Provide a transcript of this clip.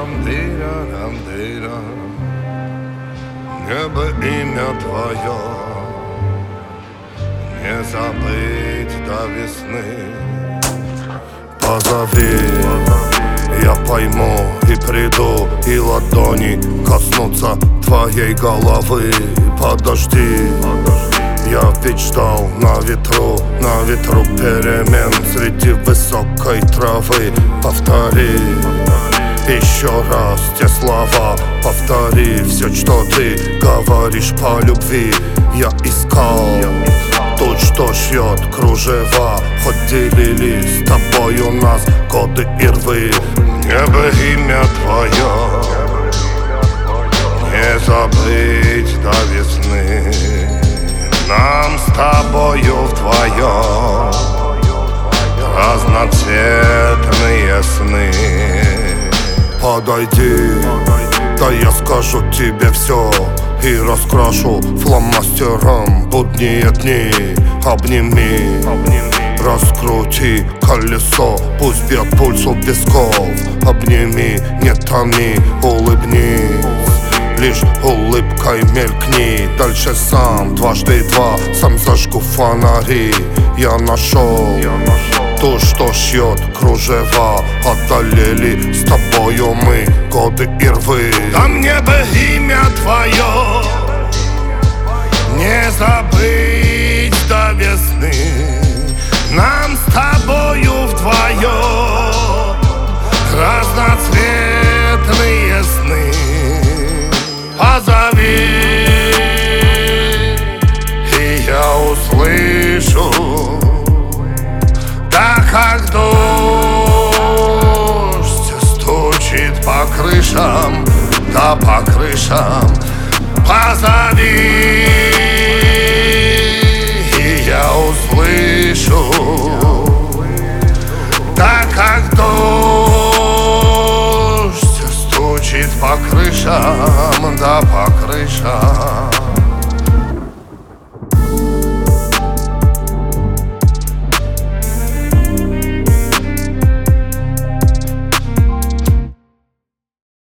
Тирарам-тирарам-тира. Мне бы имя твое не забыть до весны. Позови, я пойму и приду, и ладони коснутся твоей головы. Подожди, я ведь ждал на ветру перемен среди высокой травы. Повтори еще раз те слова, повтори все, что ты говоришь по любви. Я искал тот, что шьет кружева, хоть делили с тобой у нас годы и рвы. Мне бы имя твое не забыть до весны. Нам с тобою вдвоем разноцветные сны. Подойди, да я скажу тебе все и раскрашу фломастером будние дни. Обними, раскрути колесо, пусть бьет пульс у висков. Обними, не томи, улыбнись, лишь улыбкой мелькни. Дальше сам, дважды два, сам зажгу фонари. Я нашел то, что шьет кружева. Одолели с тобою мы годы и рвы. Да мне бы имя твое не забыть до весны. Нам с тобою вдвоем разноцветные сны. Позови, и я услышу, да как дождь стучит по крышам, да по крышам. Позови, и я услышу, да как дождь стучит по крышам, да по крышам.